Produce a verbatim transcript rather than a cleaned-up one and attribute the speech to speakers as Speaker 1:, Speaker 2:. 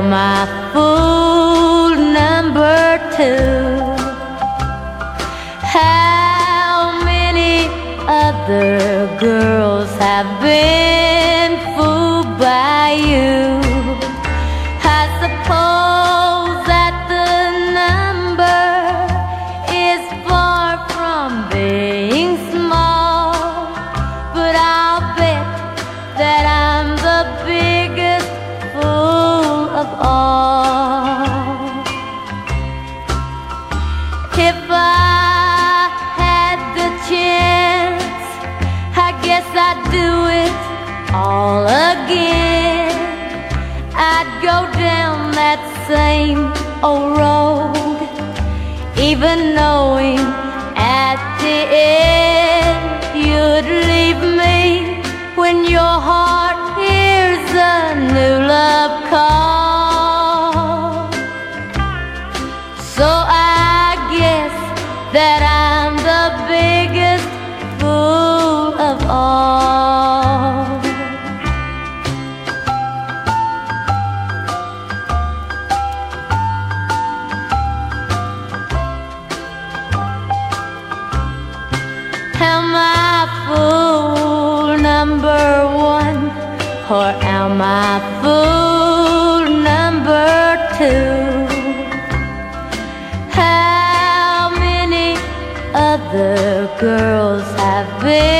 Speaker 1: am I fool number two? How many other girls have been fooled by you? I suppose that the number is far from being small, but I'll bet that I'm the biggest fool of all. If I had the chance, I guess I'd do it all again. I'd go down that same old road, even knowing at the end you'd leave me when your heart hears a new love call. So I guess that I'm the biggest fool of all. Am I fool number one, or am I fool number two? How many other girls have been